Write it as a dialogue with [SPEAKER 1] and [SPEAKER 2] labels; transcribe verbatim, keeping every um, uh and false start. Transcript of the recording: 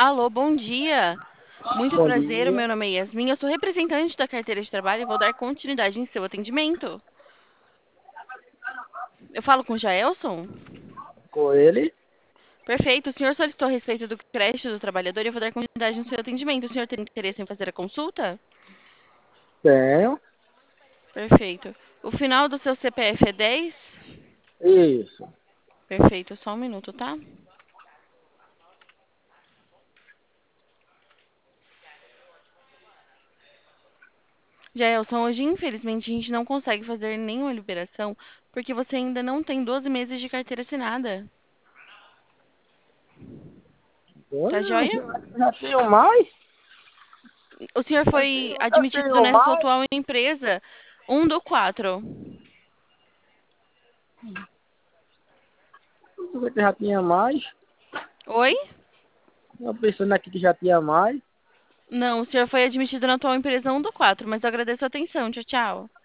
[SPEAKER 1] Alô, bom dia. Muito
[SPEAKER 2] Bom
[SPEAKER 1] prazer, o
[SPEAKER 2] dia.
[SPEAKER 1] meu nome é Yasmin, eu sou representante da carteira de trabalho e vou dar continuidade em seu atendimento. Eu falo com o Jaelson?
[SPEAKER 2] Com ele?
[SPEAKER 1] Perfeito, o senhor solicitou a respeito do crédito do trabalhador e eu vou dar continuidade no seu atendimento. O senhor tem interesse em fazer a consulta?
[SPEAKER 2] Tenho.
[SPEAKER 1] Perfeito. O final do seu C P F é dez?
[SPEAKER 2] Isso.
[SPEAKER 1] Perfeito, só um minuto, tá? Jaelson, hoje infelizmente a gente não consegue fazer nenhuma liberação porque você ainda não tem doze meses de carteira assinada. Tá
[SPEAKER 2] Eu
[SPEAKER 1] joia?
[SPEAKER 2] já, já tenho mais.
[SPEAKER 1] O senhor
[SPEAKER 2] Já
[SPEAKER 1] foi
[SPEAKER 2] tenho, já
[SPEAKER 1] admitido
[SPEAKER 2] tenho
[SPEAKER 1] na sua
[SPEAKER 2] mais.
[SPEAKER 1] atual empresa um do quatro.
[SPEAKER 2] Você que já tinha mais.
[SPEAKER 1] Oi?
[SPEAKER 2] Eu pensando aqui que já tinha mais.
[SPEAKER 1] Não, o senhor foi admitido na atual empresa um do quatro, mas eu agradeço a atenção. Tchau, tchau.